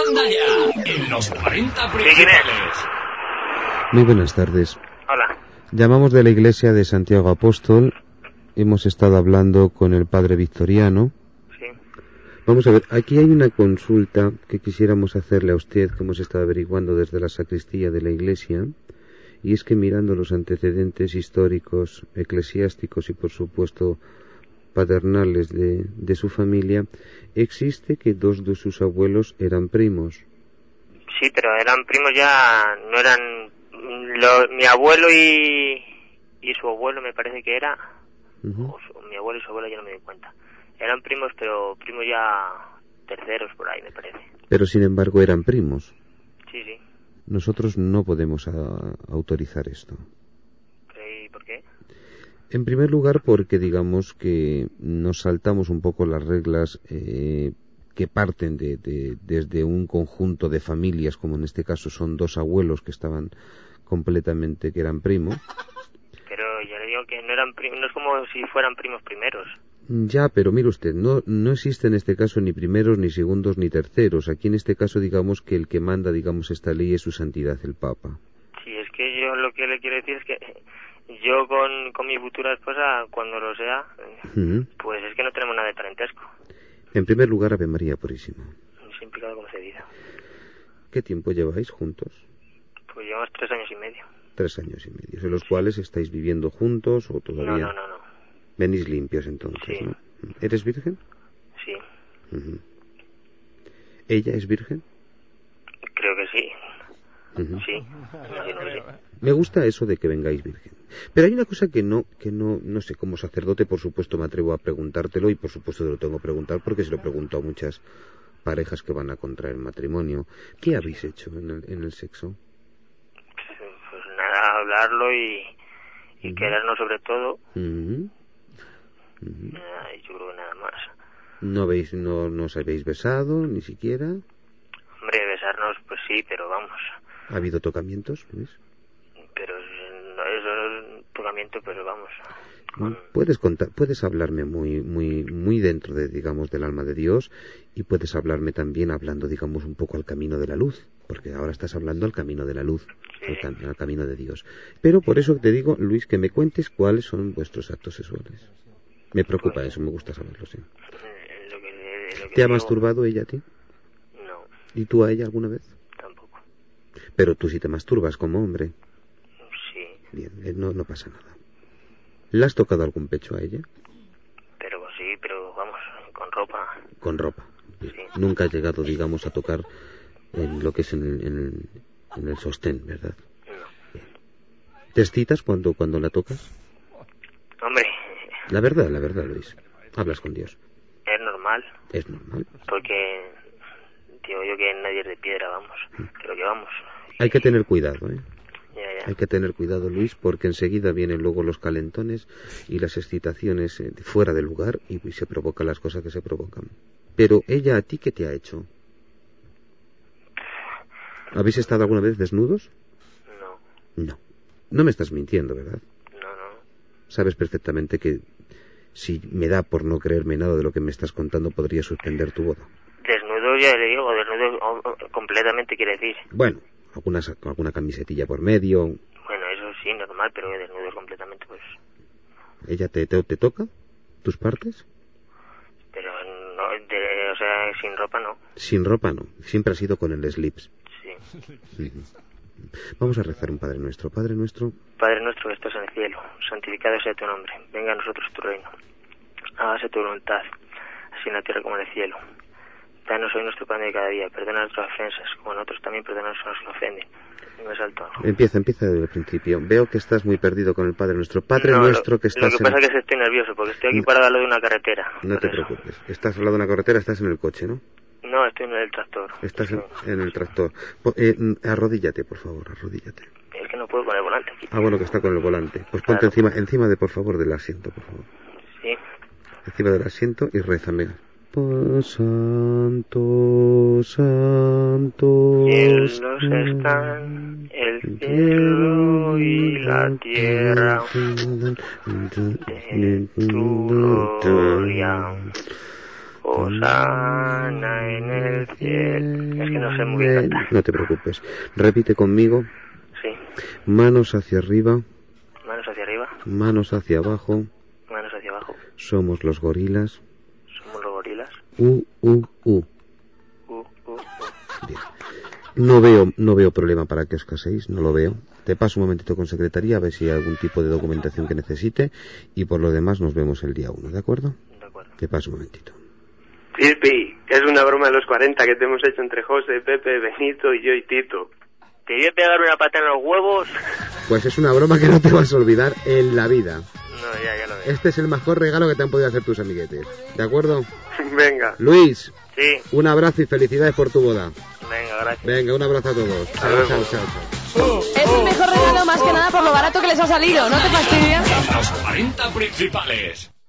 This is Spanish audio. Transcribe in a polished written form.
Anda ya, en los 40 principales. Muy buenas tardes. Hola. Llamamos de la iglesia de Santiago Apóstol. Hemos estado hablando con el padre Victoriano. Sí. Vamos a ver, aquí hay una consulta que quisiéramos hacerle a usted, que hemos estado averiguando desde la sacristía de la iglesia, y es que mirando los antecedentes históricos, eclesiásticos y por supuesto paternales de su familia, existe que dos de sus abuelos eran primos. Sí, pero eran primos ya, no eran... mi abuelo y su abuelo me parece que era... Uh-huh. Mi abuelo y su abuela ya no me doy cuenta. Eran primos, pero primos ya terceros por ahí, me parece. Pero sin embargo eran primos. Sí, sí. Nosotros no podemos autorizar esto. ¿Y por qué? En primer lugar porque digamos que nos saltamos un poco las reglas que parten desde un conjunto de familias, como en este caso son dos abuelos que estaban completamente, que eran primos. Pero ya le digo que no eran no es como si fueran primos primeros. Ya, pero mire usted, no existe en este caso ni primeros, ni segundos, ni terceros. Aquí en este caso digamos que el que manda, digamos, esta ley es su santidad el Papa. Sí, es que yo lo que le quiero decir es que yo con mi futura esposa, cuando lo sea, Uh-huh. pues es que no tenemos nada de parentesco. En primer lugar, Ave María Purísima. Sin pecado concebido. ¿Qué tiempo lleváis juntos? Pues llevamos 3 años y medio. 3 años y medio, en los cuales estáis viviendo juntos o todavía... No. Venís limpios entonces, sí. ¿no? ¿Eres virgen? Sí. Uh-huh. ¿Ella es virgen? Creo que sí. Uh-huh. Sí, imagino que sí. Me gusta eso de que vengáis virgen. Pero hay una cosa que no sé, como sacerdote por supuesto me atrevo a preguntártelo y por supuesto te lo tengo que preguntar porque se lo pregunto a muchas parejas que van a contraer matrimonio. ¿Qué habéis hecho en el sexo? Pues nada, hablarlo y Uh-huh. querernos sobre todo. Uh-huh. Uh-huh. Yo creo que nada más. ¿No os habéis besado ni siquiera? Hombre, besarnos pues sí, pero vamos. ¿Ha habido tocamientos, Luis? Pero eso es tocamiento, pero vamos. Puedes hablarme muy dentro de, digamos, del alma de Dios y puedes hablarme también hablando, digamos, un poco al camino de la luz, porque ahora estás hablando al camino de la luz, sí. al camino de Dios. Pero por eso te digo, Luis, que me cuentes cuáles son vuestros actos sexuales. Me preocupa eso, me gusta saberlo, sí. Lo que ¿Te ha digo, masturbado ella a ti? No. ¿Y tú a ella alguna vez? Tampoco. Pero tú sí te masturbas como hombre. Sí. Bien, no pasa nada. ¿Le has tocado algún pecho a ella? Pero sí, pero vamos, con ropa. Con ropa. Sí. Nunca has llegado, digamos, a tocar en lo que es en el sostén, ¿verdad? No. Bien. ¿Te excitas cuando la tocas? Hombre. La verdad, Luis. Hablas con Dios. Es normal. Es normal. Porque digo yo que nadie es de piedra, vamos. Pero que vamos. Hay que tener cuidado, ¿eh? Ya. Hay que tener cuidado, Luis, porque enseguida vienen luego los calentones y las excitaciones fuera del lugar y se provocan las cosas que se provocan. Pero ella, ¿a ti qué te ha hecho? ¿Habéis estado alguna vez desnudos? No. No me estás mintiendo, ¿verdad? No. Sabes perfectamente que si me da por no creerme nada de lo que me estás contando, podría suspender tu boda. Desnudo, ya le digo, desnudo completamente quiere decir. Bueno, alguna camisetilla por medio. Bueno, eso sí, normal, pero desnudo completamente, pues... ¿Ella te toca? ¿Tus partes? Pero no, o sea, sin ropa no. Sin ropa no, siempre ha sido con el slips. Sí. Vamos a rezar un Padre Nuestro. Padre Nuestro que estás en el cielo, santificado sea tu nombre. Venga a nosotros tu reino. Hágase tu voluntad, así en la tierra como en el cielo. Danos hoy nuestro pan de cada día. Perdona nuestras ofensas, como nosotros también perdonamos a los que nos ofenden. Y me salto. Empieza desde el principio. Veo que estás muy perdido con el Padre Nuestro. Padre Nuestro que estás... Lo que pasa es que estoy nervioso, porque estoy aquí parado al lado de una carretera. No te preocupes. Estás al lado de una carretera, estás en el coche, ¿no? No, estoy en el tractor. Estás en el tractor. Arrodíllate, por favor, arrodíllate. Es que no puedo con el volante aquí. Bueno, que está con el volante. Pues ponte claro. encima de, por favor, del asiento, por favor. Sí. Encima del asiento y rézame. Pues santo, santo. Cielos están, el cielo y la tierra, de tu gloria. Hosana en el cielo. Es que no sé muy bien cantar. No te preocupes. Repite conmigo. Sí. Manos hacia arriba. Manos hacia arriba. Manos hacia abajo. Manos hacia abajo. Somos los gorilas. Somos los gorilas. Bien. No veo problema para que os caséis, no lo veo. Te paso un momentito con secretaría a ver si hay algún tipo de documentación que necesite y por lo demás nos vemos el día 1, ¿de acuerdo? De acuerdo. Te paso un momentito. Pi, es una broma de los 40 que te hemos hecho entre José, Pepe, Benito y yo y Tito. ¿Te voy a pegar una pata en los huevos? Pues es una broma que no te vas a olvidar en la vida. No, ya lo veo. Este es el mejor regalo que te han podido hacer tus amiguetes, ¿de acuerdo? Venga. Luis, Sí. un abrazo y felicidades por tu boda. Venga, gracias. Venga, un abrazo a todos. Chao. Es el mejor regalo más que nada por lo barato que les ha salido, ¿no te fastidia? Los 40 principales.